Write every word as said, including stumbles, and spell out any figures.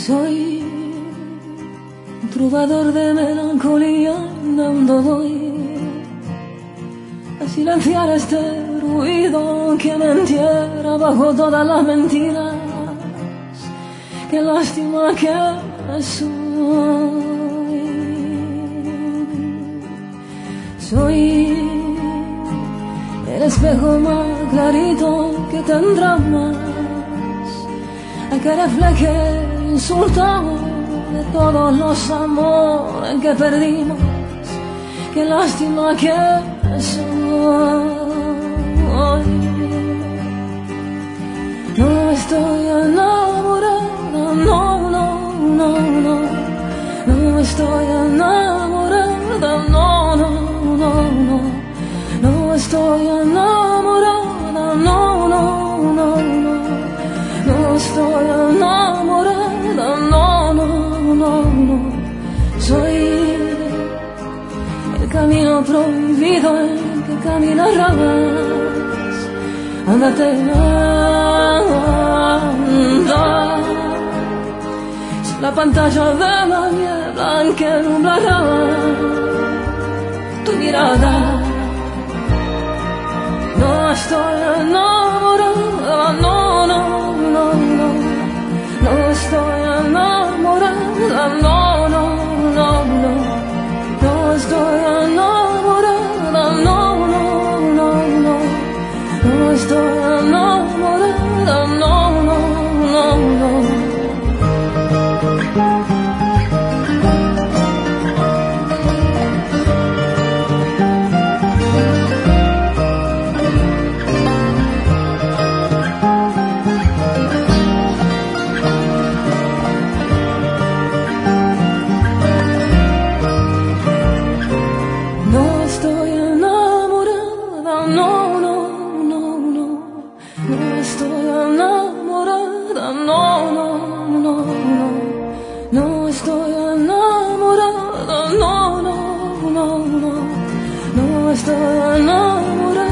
Soy un trovador de melancolía, andando voy a silenciar este ruido que me entierra bajo todas las mentiras. Qué lástima que soy. Soy el espejo más clarito que tendrá más, el que refleje el insulto de todos los amores que perdimos. Qué lástima que soy. No estoy enamorada, no, no, no, no. No estoy enamorada, no, no, no, no. No estoy enamorada, no, no, no, no. No estoy enamorada, no, no, no, no. Soy el camino prohibido en que caminarás. Ándate, anda. Es la pantalla de la niebla en que nublará tu mirada. No estoy enamorada, no, no, no, no. No estoy enamorada, no, no, no, no. No estoy enamorada, no, no, no, no. No estoy enamorada, no, no, no, no. No estoy enamorada.